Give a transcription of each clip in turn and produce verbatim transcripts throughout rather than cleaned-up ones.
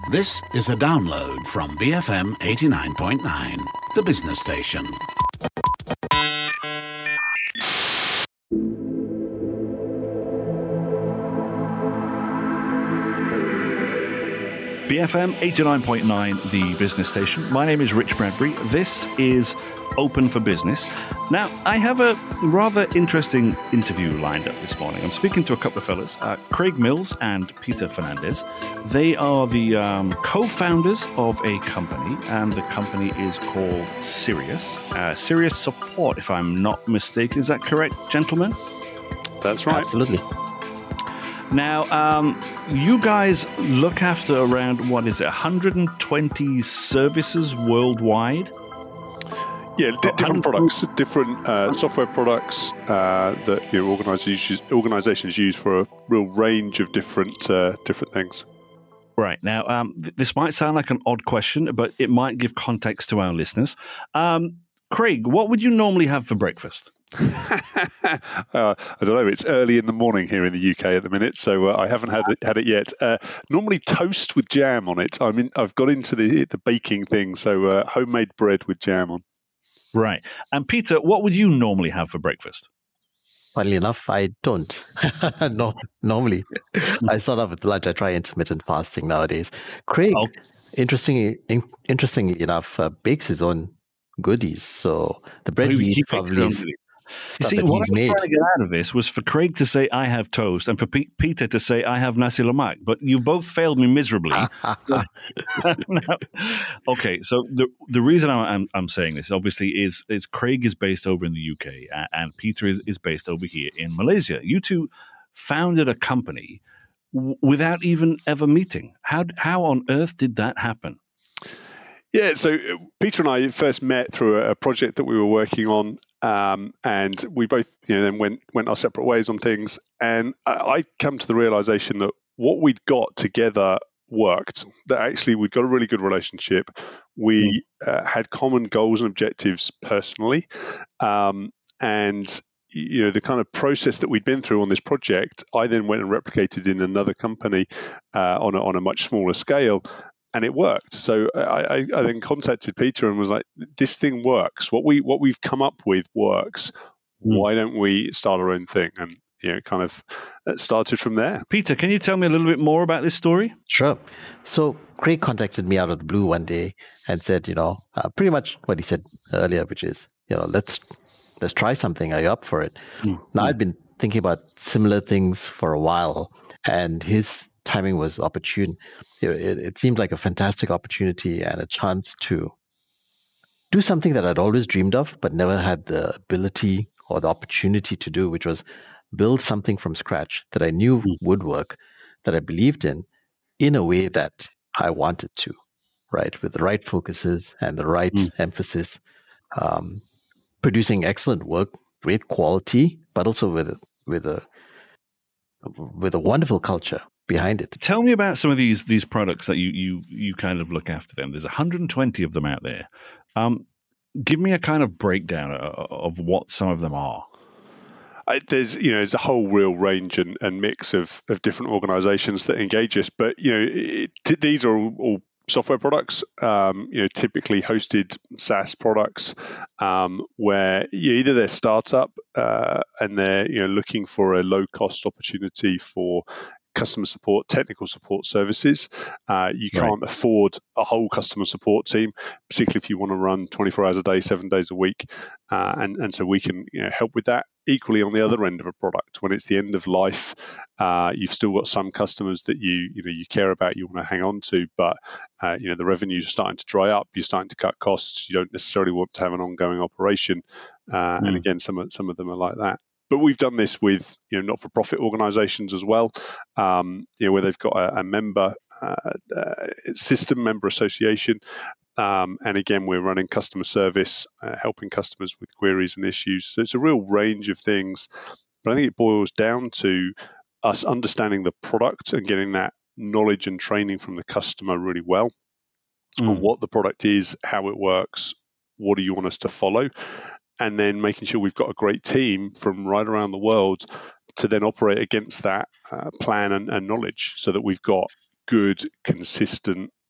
This is a download from B F M eighty-nine point nine, the business station. B F M eighty-nine point nine, the business station. My name is Rich Bradbury. This is Open for Business. Now, I have a rather interesting interview lined up this morning. I'm speaking to a couple of fellas, uh, Craig Mills and Peter Fernandez. They are the um, co-founders of a company, and the company is called Sirius. Uh, Sirius Support, if I'm not mistaken. Is that correct, gentlemen? That's right. Absolutely. Now, um, you guys look after around, what is it, one hundred twenty services worldwide? Yeah, d- different products, different uh, software products uh, that you know, organizations organizations use for a real range of different uh, different things. Right. Now, um, th- this might sound like an odd question, but it might give context to our listeners. Um, Craig, what would you normally have for breakfast? uh, I don't know. It's early in the morning here in the U K at the minute, so uh, I haven't had it, had it yet. Uh, normally toast with jam on it. I mean, I've got into the the baking thing, so uh, homemade bread with jam on. Right. And Peter, what would you normally have for breakfast? Funnily enough, I don't. no, normally, I start off with lunch. I try intermittent fasting nowadays. Craig, oh. interestingly, in, interestingly enough, uh, bakes his own goodies. So the bread he eats probably is you see, what I was made. trying to get out of this was for Craig to say, I have toast, and for P- Peter to say, I have nasi lemak. But you both failed me miserably. Now, okay, so the the reason I'm, I'm, I'm saying this, obviously, is, is Craig is based over in the U K, and, and Peter is, is based over here in Malaysia. You two founded a company w- without even ever meeting. How How on earth did that happen? Yeah, so Peter and I first met through a project that we were working on, um, and we both, you know, then went went our separate ways on things. And I, I come to the realization that what we'd got together worked. That actually we'd got a really good relationship. We uh, had common goals and objectives personally, um, and you know the kind of process that we'd been through on this project. I then went and replicated in another company uh, on a, on a much smaller scale. And it worked. So I, I, I then contacted Peter and was like, "This thing works. What we what we've come up with works. Mm. Why don't we start our own thing?" And you know, kind of started from there. Peter, can you tell me a little bit more about this story? Sure. So Craig contacted me out of the blue one day and said, you know, uh, pretty much what he said earlier, which is, you know, let's let's try something. Are you up for it? Mm. Now I'd been thinking about similar things for a while, and his timing was opportune. It, it seemed like a fantastic opportunity and a chance to do something that I'd always dreamed of, but never had the ability or the opportunity to do, which was build something from scratch that I knew mm. would work, that I believed in, in a way that I wanted to, right? With the right focuses and the right mm. emphasis, um, producing excellent work, great quality, but also with with a with a wonderful culture behind it. Tell me about some of these these products that you you you kind of look after them. There's one hundred twenty of them out there. Um, give me a kind of breakdown of, of what some of them are. I, there's you know there's a whole real range and, and mix of of different organisations that engage us, but you know it, it, these are all, all software products. Um, you know typically hosted SaaS products um, where you, either they're startup uh, and they're you know looking for a low cost opportunity for customer support, technical support services. Uh, you can't right. afford a whole customer support team, particularly if you want to run twenty-four hours a day, seven days a week. Uh, and, and so we can you know, help with that. Equally on the other end of a product, when it's the end of life, uh, you've still got some customers that you you know you care about, you want to hang on to, but uh, you know the revenues are starting to dry up. You're starting to cut costs. You don't necessarily want to have an ongoing operation. Uh, mm. And again, some of some of them are like that. But we've done this with you know not-for-profit organisations as well, um, you know where they've got a, a member uh, uh, system, member association, um, and again we're running customer service, uh, helping customers with queries and issues. So it's a real range of things. But I think it boils down to us understanding the product and getting that knowledge and training from the customer really well mm. on what the product is, how it works, what do you want us to follow. And then making sure we've got a great team from right around the world to then operate against that uh, plan and, and knowledge so that we've got good, consistent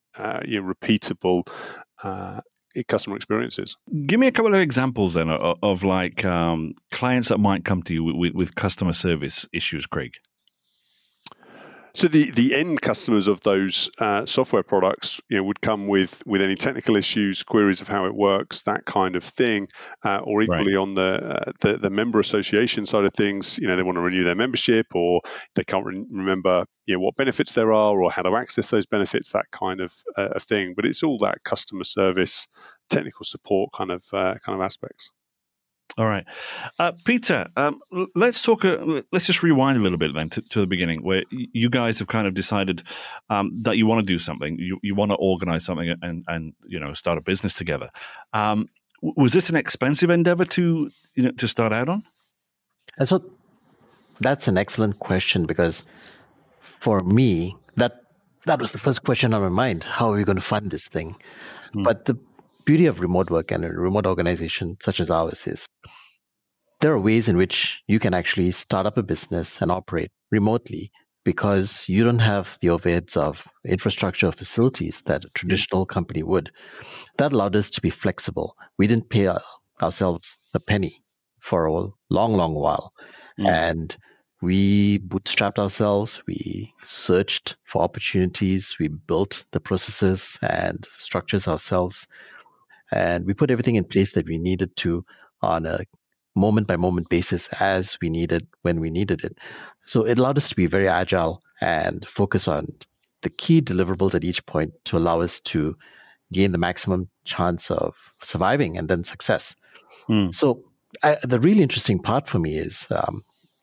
uh, you know, repeatable uh, customer experiences. Give me a couple of examples then of, of like um, clients that might come to you with, with customer service issues, Craig. So the, the end customers of those uh, software products, you know, would come with, with any technical issues, queries of how it works, that kind of thing, uh, or equally right. on the, uh, the the member association side of things. You know, they want to renew their membership, or they can't re- remember, you know, what benefits there are, or how to access those benefits, that kind of uh, of thing. But it's all that customer service, technical support kind of uh, kind of aspects. All right, uh, Peter. Um, let's talk. Uh, let's just rewind a little bit then to, to the beginning, where you guys have kind of decided um, that you want to do something. You you want to organize something and and you know start a business together. Um, was this an expensive endeavor to you know to start out on? And so that's an excellent question, because for me that that was the first question on my mind. How are we going to fund this thing? Hmm. But the beauty of remote work and a remote organization such as ours is there are ways in which you can actually start up a business and operate remotely, because you don't have the overheads of infrastructure or facilities that a traditional company would. That allowed us to be flexible. We didn't pay our, ourselves a penny for a long, long while. Mm. And we bootstrapped ourselves. We searched for opportunities. We built the processes and structures ourselves. And we put everything in place that we needed to on a moment-by-moment basis as we needed, when we needed it. So it allowed us to be very agile and focus on the key deliverables at each point to allow us to gain the maximum chance of surviving and then success. Mm. So I, the really interesting part for me is, um,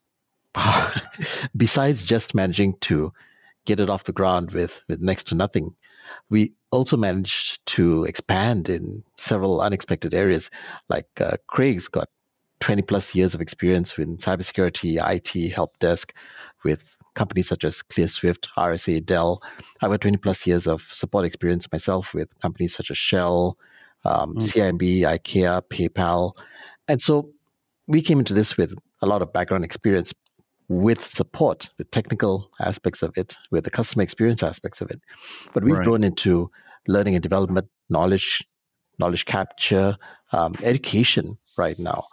besides just managing to get it off the ground with, with next to nothing, we also managed to expand in several unexpected areas. Like uh, Craig's got twenty plus years of experience in cybersecurity, I T, help desk with companies such as ClearSwift, R S A, Dell. I've got twenty plus years of support experience myself with companies such as Shell, um, mm. C I M B, IKEA, PayPal. And so we came into this with a lot of background experience with support, the technical aspects of it, with the customer experience aspects of it. But we've right. grown into learning and development, knowledge, knowledge capture, um, education right now.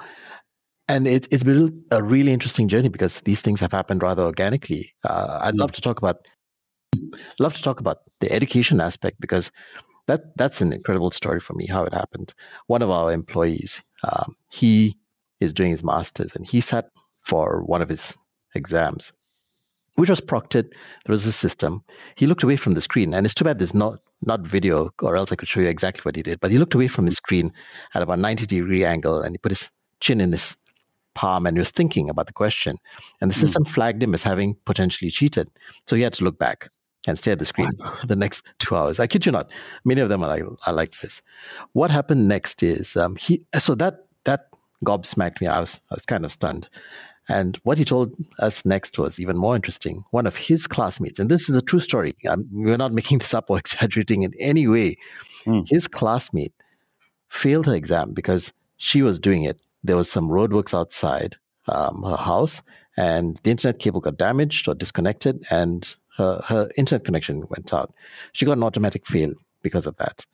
And it, it's been a really interesting journey, because these things have happened rather organically. Uh, I'd love to talk about, love to talk about the education aspect, because that that's an incredible story for me, how it happened. One of our employees, um, he is doing his master's, and he sat for one of his exams, which was proctored. There was a system. He looked away from the screen, and it's too bad there's not not video, or else I could show you exactly what he did. But he looked away from his screen at about ninety degree angle, and he put his chin in his palm, and he was thinking about the question. And the system mm. flagged him as having potentially cheated. So he had to look back and stare at the screen the next two hours. I kid you not. Many of them are like, I like this. What happened next is um, he. So that that gobsmacked me. I was I was kind of stunned. And what he told us next was even more interesting. One of his classmates, and this is a true story, I'm, we're not making this up or exaggerating in any way. Mm. His classmate failed her exam because she was doing it. There was some roadworks outside um, her house, and the internet cable got damaged or disconnected, and her, her internet connection went out. She got an automatic fail because of that.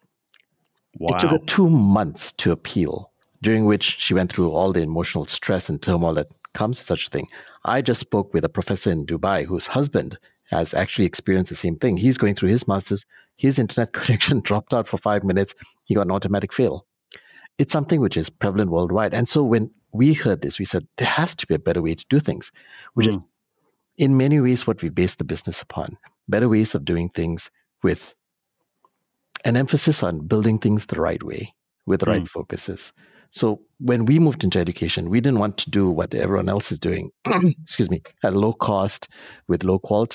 Wow. It took her two months to appeal, during which she went through all the emotional stress and turmoil that comes to such a thing. I just spoke with a professor in Dubai whose husband has actually experienced the same thing. He's going through his master's. His internet connection dropped out for five minutes. He got an automatic fail. It's something which is prevalent worldwide. And so when we heard this, we said, there has to be a better way to do things, which mm. is in many ways what we base the business upon. Better ways of doing things with an emphasis on building things the right way, with the mm. right focuses. So when we moved into education, we didn't want to do what everyone else is doing, excuse me, at low cost with low quality.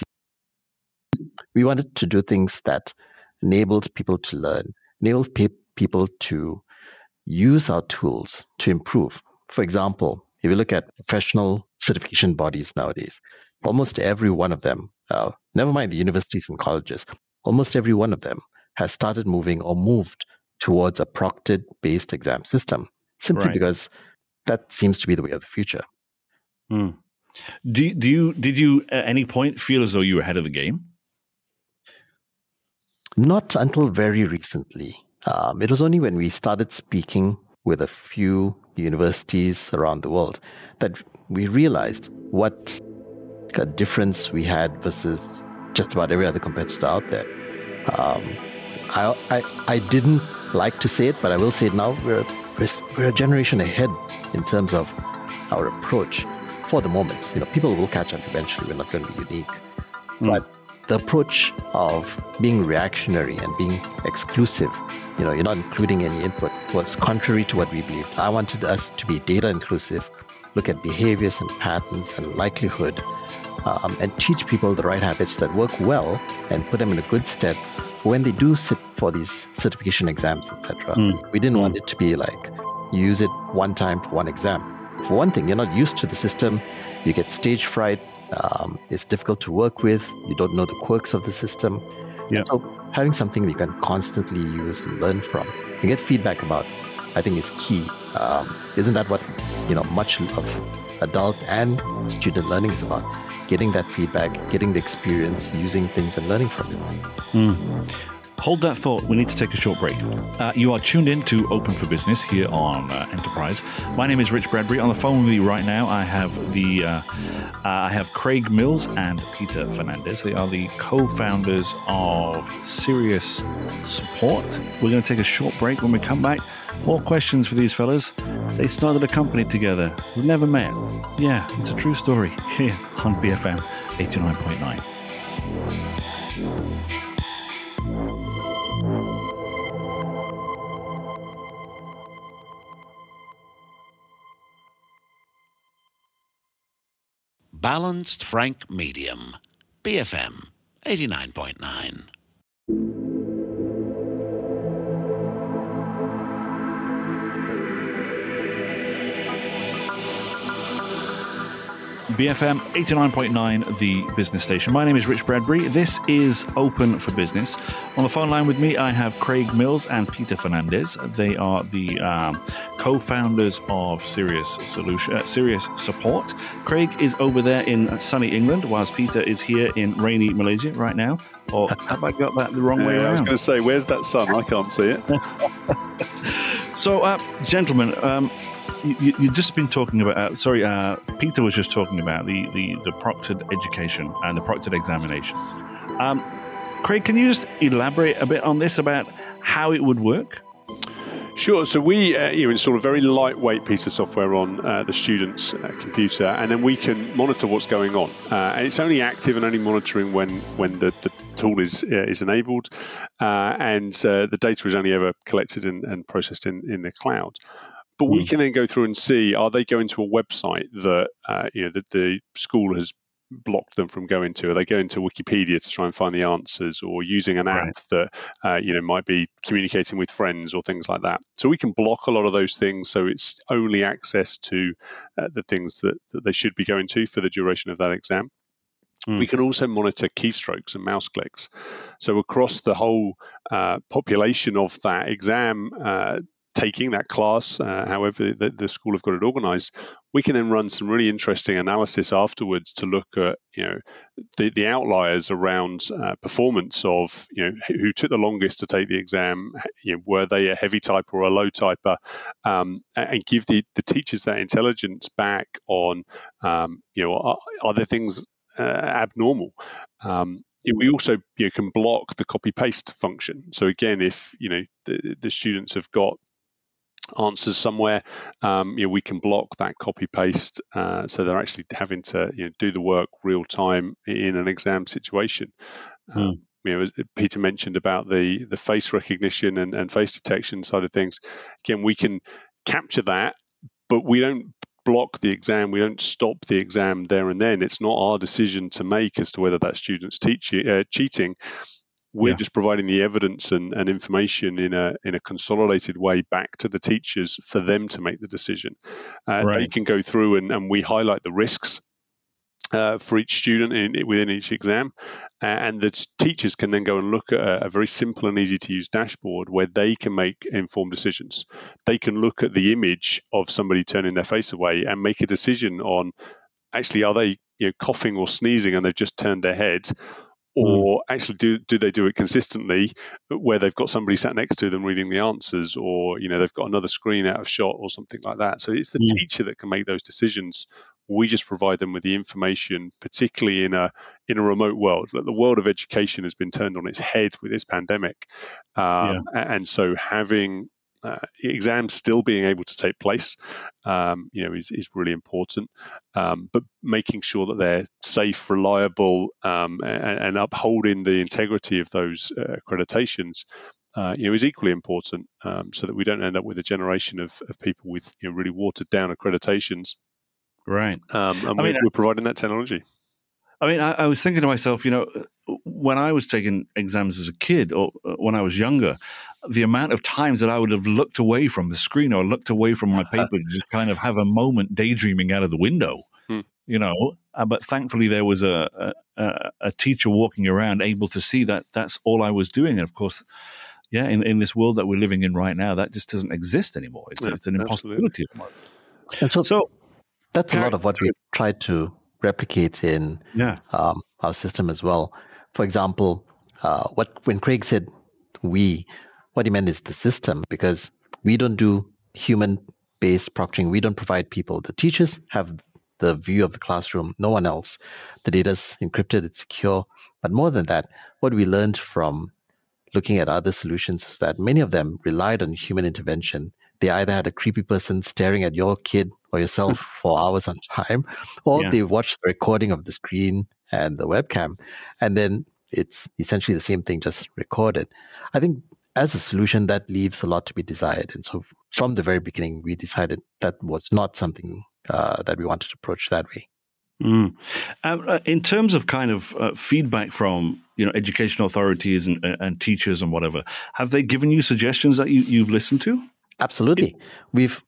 We wanted to do things that enabled people to learn, enabled pe- people to use our tools to improve. For example, if you look at professional certification bodies nowadays, almost every one of them, uh, never mind the universities and colleges, almost every one of them has started moving or moved towards a proctored-based exam system. Simply right. because that seems to be the way of the future. Mm. Do do you did you at any point feel as though you were ahead of the game? Not until very recently. Um, it was only when we started speaking with a few universities around the world that we realized what a difference we had versus just about every other competitor out there. Um, I, I I didn't like to say it, but I will say it now. We're, we're we're a generation ahead in terms of our approach for the moment. You know, people will catch up eventually. We're not going to be unique, mm. but the approach of being reactionary and being exclusive, you know, you're not including any input, was contrary to what we believed. I wanted us to be data inclusive, look at behaviors and patterns and likelihood, um, and teach people the right habits that work well and put them in a good stead when they do sit for these certification exams, et cetera. Mm. We didn't want it to be like, use it one time for one exam. For one thing, you're not used to the system, you get stage fright, Um, it's difficult to work with. You don't know the quirks of the system. Yeah. So having something you can constantly use and learn from and get feedback about, I think, is key. Um, isn't that what, you know, much of adult and student learning is about? Getting that feedback, getting the experience, using things and learning from it. Mm. Hold that thought. We need to take a short break. Uh, you are tuned in to Open for Business here on uh, Enterprise. My name is Rich Bradbury. On the phone with me right now, I have the uh, uh, I have Craig Mills and Peter Fernandez. They are the co-founders of Sirius Support. We're going to take a short break. When we come back, more questions for these fellas. They started a company together. We've never met. Yeah, it's a true story here on B F M eighty-nine point nine. Balanced Frank Medium, B F M eighty-nine point nine. B F M eighty-nine point nine, the business station. My name is Rich Bradbury. This is Open for Business. On the phone line with me, I have Craig Mills and Peter Fernandez. They are the um, co-founders of Sirius Solution, uh, Sirius Support. Craig is over there in sunny England, whilst Peter is here in rainy Malaysia right now. Or have I got that the wrong yeah, way around? I was going to say, where's that sun? I can't see it. So, uh, gentlemen, um, You, you've just been talking about, uh, sorry, uh, Peter was just talking about the, the, the proctored education and the proctored examinations. Um, Craig, can you just elaborate a bit on this about how it would work? Sure. So we uh, you know, install a very lightweight piece of software on uh, the student's uh, computer, and then we can monitor what's going on. Uh, and it's only active and only monitoring when when the, the tool is uh, is enabled, uh, and uh, the data is only ever collected and, and processed in, in the cloud. But we can then go through and see, are they going to a website that uh, you know that the school has blocked them from going to? Are they going to Wikipedia to try and find the answers, or using an app right. that uh, you know might be communicating with friends or things like that? So we can block a lot of those things, so it's only access to uh, the things that, that they should be going to for the duration of that exam. Mm. We can also monitor keystrokes and mouse clicks. So across the whole uh, population of that exam, uh, taking that class, uh, however the, the school have got it organized, we can then run some really interesting analysis afterwards to look at, you know, the, the outliers around uh, performance of, you know, who took the longest to take the exam, you know, were they a heavy typer or a low typer, um, and give the, the teachers that intelligence back on, um, you know, are, are there things uh, abnormal? Um, We also you know, can block the copy paste function. So again, if you know the, the students have got answers somewhere, um, you know, we can block that copy paste, uh, so they're actually having to you know, do the work real time in an exam situation. Mm. Um, you know, as Peter mentioned about the the face recognition and, and face detection side of things. Again, we can capture that, but we don't block the exam. We don't stop the exam there and then. It's not our decision to make as to whether that student's teaching uh, cheating. We're yeah. just providing the evidence and, and information in a in a consolidated way back to the teachers for them to make the decision. Uh, right. They can go through and, and we highlight the risks uh, for each student in, within each exam, and the teachers can then go and look at a, a very simple and easy to use dashboard where they can make informed decisions. They can look at the image of somebody turning their face away and make a decision on, actually, are they you know, coughing or sneezing and they've just turned their head, or mm. actually do do they do it consistently, where they've got somebody sat next to them reading the answers, or you know they've got another screen out of shot or something like that. So it's the mm. teacher that can make those decisions. We just provide them with the information, particularly in a in a remote world. The world of education has been turned on its head with this pandemic, um, yeah. and so having Uh, exams still being able to take place, um, you know, is, is really important. Um, but making sure that they're safe, reliable, um, and, and upholding the integrity of those uh, accreditations, uh, you know, is equally important. Um, so that we don't end up with a generation of, of people with you know, really watered down accreditations. Right. Um, and I we're, mean, we're providing that technology. I mean, I, I was thinking to myself, you know, when I was taking exams as a kid or when I was younger, the amount of times that I would have looked away from the screen or looked away from my paper to just kind of have a moment daydreaming out of the window, hmm. you know. Uh, but thankfully, there was a, a a teacher walking around able to see that that's all I was doing. And of course, yeah, in, in this world that we're living in right now, that just doesn't exist anymore. It's, yeah, it's an impossibility. And so, so that's a lot of what we tried to replicate in yeah. um, our system as well. For example, uh, what when Craig said we, what he meant is the system, because we don't do human-based proctoring. We don't provide people. The teachers have the view of the classroom, no one else. The data's encrypted, it's secure. But more than that, what we learned from looking at other solutions is that many of them relied on human intervention. They either had a creepy person staring at your kid or yourself for hours on time, or yeah. they watched the recording of the screen and the webcam, and then it's essentially the same thing, just recorded. I think as a solution, that leaves a lot to be desired. And so from the very beginning, we decided that was not something uh, that we wanted to approach that way. Mm. Um, uh, in terms of kind of uh, feedback from you know educational authorities and, uh, and teachers and whatever, have they given you suggestions that you, you've listened to? Absolutely. We've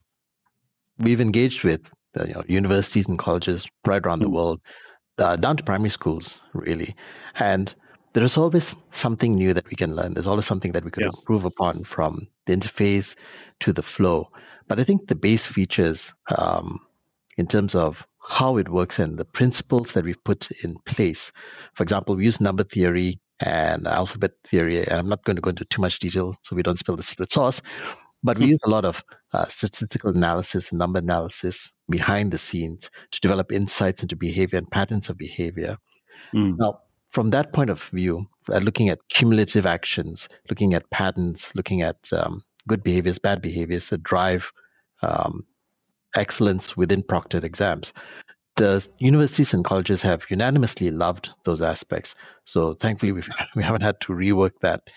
we've engaged with uh, you know, universities and colleges right around mm. the world, uh, down to primary schools, really. And there is always something new that we can learn. There's always something that we could yeah. improve upon, from the interface to the flow. But I think the base features, um, in terms of how it works and the principles that we've put in place. For example, we use number theory and alphabet theory, and I'm not going to go into too much detail so we don't spill the secret sauce. But we use a lot of uh, statistical analysis and number analysis behind the scenes to develop insights into behavior and patterns of behavior. Mm. Now, from that point of view, uh, looking at cumulative actions, looking at patterns, looking at um, good behaviors, bad behaviors that drive um, excellence within proctored exams, the universities and colleges have unanimously loved those aspects. So thankfully, we've, we haven't had to rework that.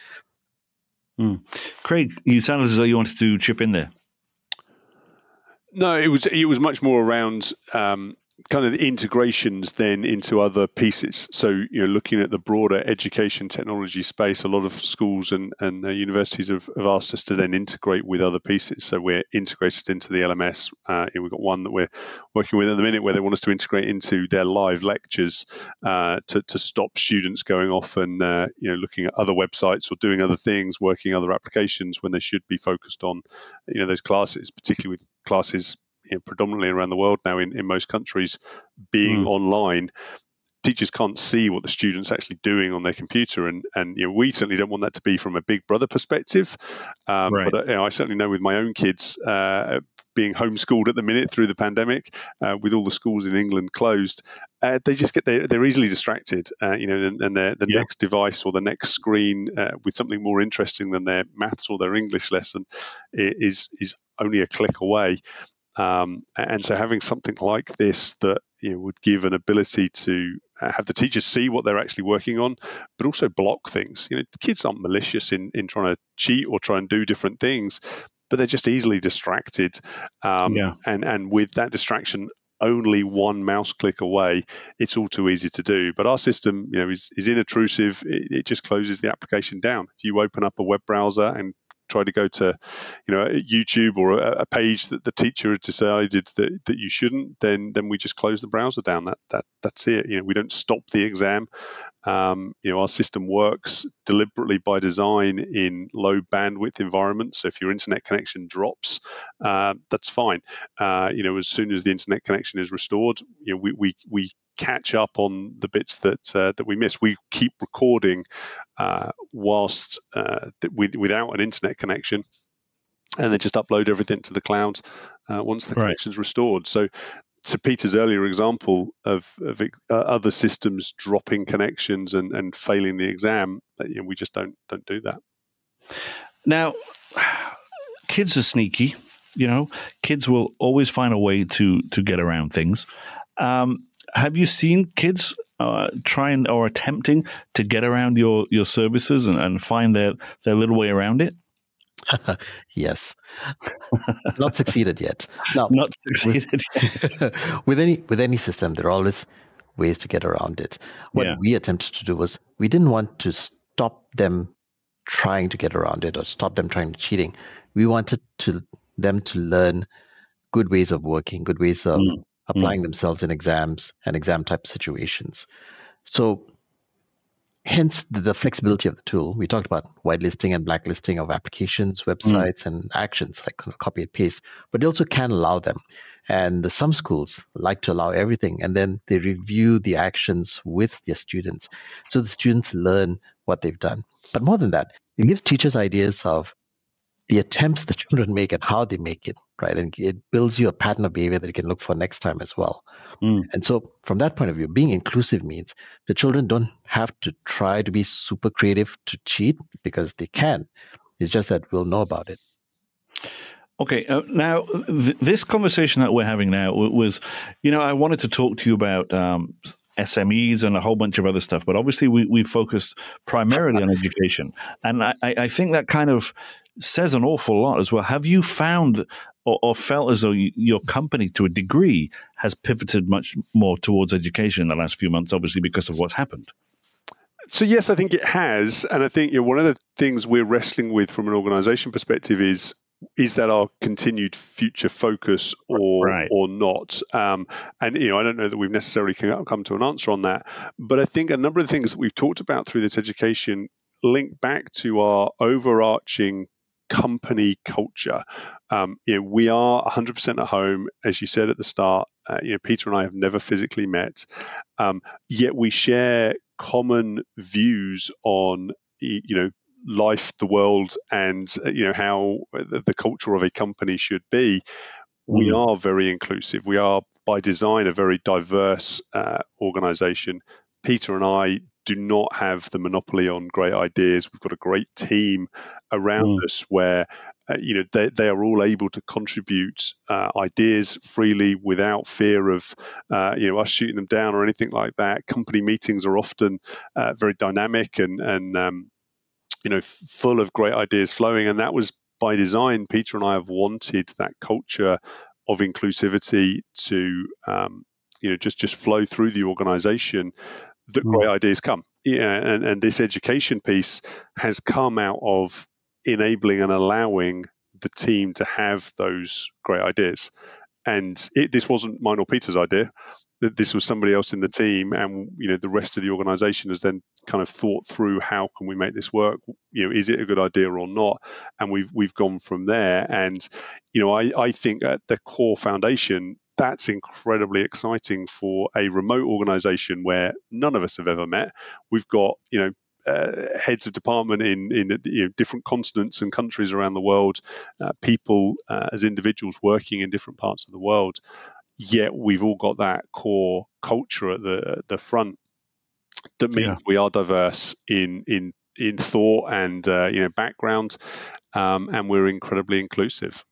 Mm. Craig, you sounded as though you wanted to chip in there. No, it was it was much more around um, kind of the integrations then into other pieces. So, you know, looking at the broader education technology space, a lot of schools and, and uh, universities have, have asked us to then integrate with other pieces. So we're integrated into the L M S. Uh, we've got one that we're working with at the minute where they want us to integrate into their live lectures uh, to, to stop students going off and, uh, you know, looking at other websites or doing other things, working other applications when they should be focused on, you know, those classes, particularly with classes You know, predominantly around the world now in, in most countries being mm. online. Teachers can't see what the student's actually doing on their computer, and and you know we certainly don't want that to be from a big brother perspective. Um, right. But you know, I certainly know with my own kids uh, being homeschooled at the minute through the pandemic, uh, with all the schools in England closed, uh, they just get they're, they're easily distracted. Uh, you know, and, and their the yeah. next device or the next screen uh, with something more interesting than their maths or their English lesson is is only a click away. Um, and so having something like this that you know, would give an ability to have the teachers see what they're actually working on, but also block things. You know, kids aren't malicious in, in trying to cheat or try and do different things, but they're just easily distracted. Um, yeah. And and with that distraction only one mouse click away, it's all too easy to do. But our system, you know, is, is inintrusive. It, it just closes the application down. If you open up a web browser and try to go to, you know, YouTube or a, a page that the teacher had decided that, that you shouldn't, then then we just close the browser down. That that that's it. You know, we don't stop the exam. Um, you know, our system works deliberately by design in low bandwidth environments. So if your internet connection drops, uh, that's fine. Uh, you know, as soon as the internet connection is restored, you know, we we we catch up on the bits that uh, that we miss. We keep recording uh, whilst uh, with, without an internet connection, and then just upload everything to the cloud uh, once the right. connection's restored. So, to Peter's earlier example of, of uh, other systems dropping connections and, and failing the exam, you know, we just don't don't do that. Now, kids are sneaky. You know, kids will always find a way to to get around things. Um, have you seen kids uh, trying or attempting to get around your, your services and, and find their, their little way around it? Yes. Not succeeded yet. No, Not succeeded with, yet. with any with any system, there are always ways to get around it. What Yeah. we attempted to do was we didn't want to stop them trying to get around it or stop them trying to cheating. We wanted to them to learn good ways of working, good ways of Mm. applying themselves in exams and exam type situations. So hence the, the flexibility of the tool. We talked about whitelisting and blacklisting of applications, websites, and actions like kind of copy and paste, but they also can allow them. And some schools like to allow everything, and then they review the actions with their students. So the students learn what they've done. But more than that, it gives teachers ideas of the attempts the children make and how they make it, right? And it builds you a pattern of behavior that you can look for next time as well. Mm. And so from that point of view, being inclusive means the children don't have to try to be super creative to cheat because they can. It's just that we'll know about it. Okay, uh, now th- this conversation that we're having now was, you know, I wanted to talk to you about um, S M Es and a whole bunch of other stuff, but obviously we, we focused primarily on education. And I, I think that kind of says an awful lot as well. Have you found or, or felt as though you, your company, to a degree, has pivoted much more towards education in the last few months, obviously because of what's happened? So yes, I think it has. And I think, you know, one of the things we're wrestling with from an organization perspective is is that our continued future focus or Right. or not? Um, and you know, I don't know that we've necessarily come to an answer on that. But I think a number of the things that we've talked about through this education link back to our overarching company culture. Um, you know, we are one hundred percent at home, as you said at the start. Uh, you know, Peter and I have never physically met, um, yet we share common views on, you know, life, the world, and you know how the, the culture of a company should be. We Mm. are very inclusive. We are by design a very diverse uh, organization. Peter and I do not have the monopoly on great ideas. We've got a great team around Mm. us where uh, you know they, they are all able to contribute uh, ideas freely without fear of uh, you know us shooting them down or anything like that. Company meetings are often uh, very dynamic and and um, you know, full of great ideas flowing. And that was by design. Peter and I have wanted that culture of inclusivity to, um, you know, just, just flow through the organization that Mm. great ideas come. Yeah, and, and this education piece has come out of enabling and allowing the team to have those great ideas. And it, this wasn't mine or Peter's idea. That this was somebody else in the team, and you know the rest of the organization has then kind of thought through how can we make this work. You know, is it a good idea or not? And we've we've gone from there. And you know, I I think at the core foundation, that's incredibly exciting for a remote organization where none of us have ever met. We've got you know. Uh, heads of department in in you know, different continents and countries around the world, uh, people uh, as individuals working in different parts of the world. Yet we've all got that core culture at the at the front that means Yeah. we are diverse in in in thought and uh, you know background, um, and we're incredibly inclusive.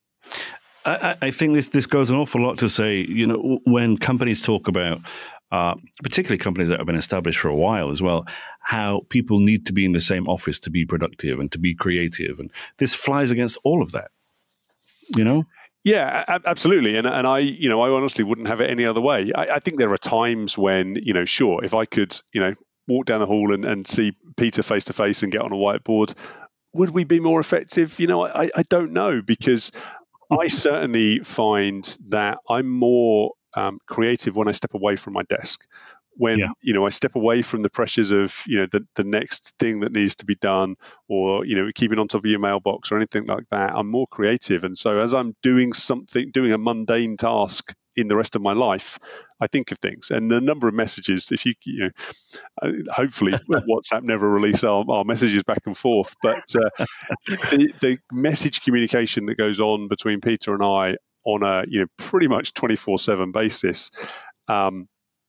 I, I think this, this goes an awful lot to say, you know, when companies talk about, uh, particularly companies that have been established for a while as well, how people need to be in the same office to be productive and to be creative. And this flies against all of that, you know? Yeah, a- absolutely. And and I, you know, I honestly wouldn't have it any other way. I, I think there are times when, you know, sure, if I could, you know, walk down the hall and, and see Peter face to face and get on a whiteboard, would we be more effective? You know, I, I don't know, because I certainly find that I'm more um, creative when I step away from my desk. When, Yeah. you know, I step away from the pressures of, you know, the, the next thing that needs to be done, or, you know, keeping on top of your mailbox or anything like that, I'm more creative. And so as I'm doing something, doing a mundane task in the rest of my life, I think of things. And the number of messages, if you, you know, hopefully WhatsApp never release our, our messages back and forth, but uh, the, the message communication that goes on between Peter and I on a, you know, pretty much twenty-four seven basis um,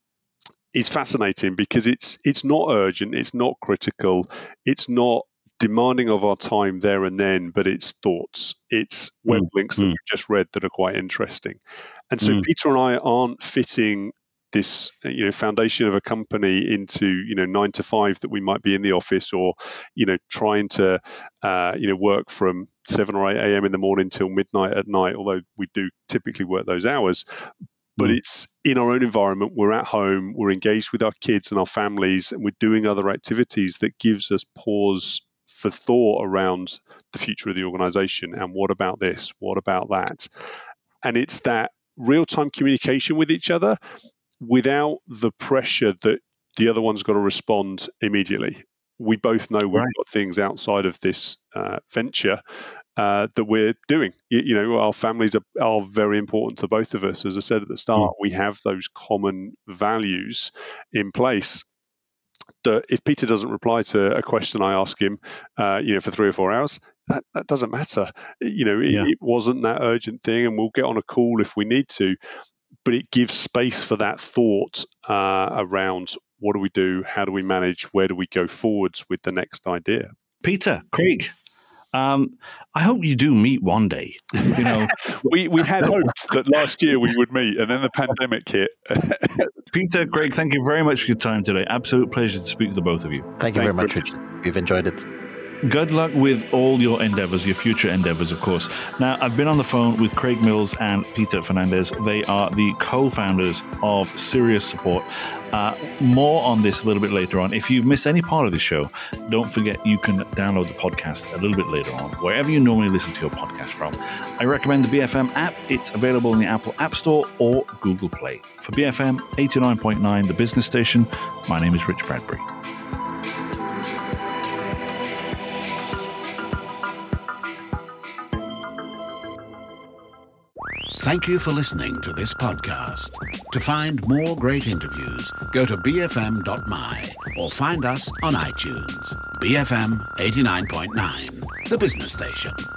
is fascinating, because it's it's not urgent, it's not critical, it's not demanding of our time there and then, but it's thoughts, it's web mm, links that mm. we've just read that are quite interesting. And so mm. Peter and I aren't fitting this, you know, foundation of a company into, you know, nine to five that we might be in the office, or, you know, trying to, uh, you know, work from seven or eight a.m. in the morning till midnight at night, although we do typically work those hours. But mm. it's in our own environment. We're at home, we're engaged with our kids and our families, and we're doing other activities that gives us pause for thought around the future of the organization. And what about this? What about that? And it's that real-time communication with each other without the pressure that the other one's got to respond immediately. We both know we've got things outside of this uh, venture uh, that we're doing. You, you know, our families are, are very important to both of us. As I said at the start, mm. we have those common values in place. That if Peter doesn't reply to a question I ask him, uh, you know, for three or four hours, that, that doesn't matter. You know, it, yeah. it wasn't that urgent thing, and we'll get on a call if we need to. But it gives space for that thought uh, around what do we do, how do we manage, where do we go forwards with the next idea. Peter, Craig, um, I hope you do meet one day. You know, we we had hopes that last year we would meet, and then the pandemic hit. Peter, Craig, thank you very much for your time today. Absolute pleasure to speak to the both of you. Thank you Thank very much, Richard. We've enjoyed it. Good luck with all your endeavors, your future endeavors, of course. Now, I've been on the phone with Craig Mills and Peter Fernandez. They are the co-founders of Sirius Support. Uh, more on this a little bit later on. If you've missed any part of the show, don't forget you can download the podcast a little bit later on, wherever you normally listen to your podcast from. I recommend the B F M app. It's available in the Apple App Store or Google Play. For B F M eighty-nine point nine, the business station, my name is Rich Bradbury. Thank you for listening to this podcast. To find more great interviews, go to b f m dot m y or find us on iTunes. B F M eighty-nine point nine, the business station.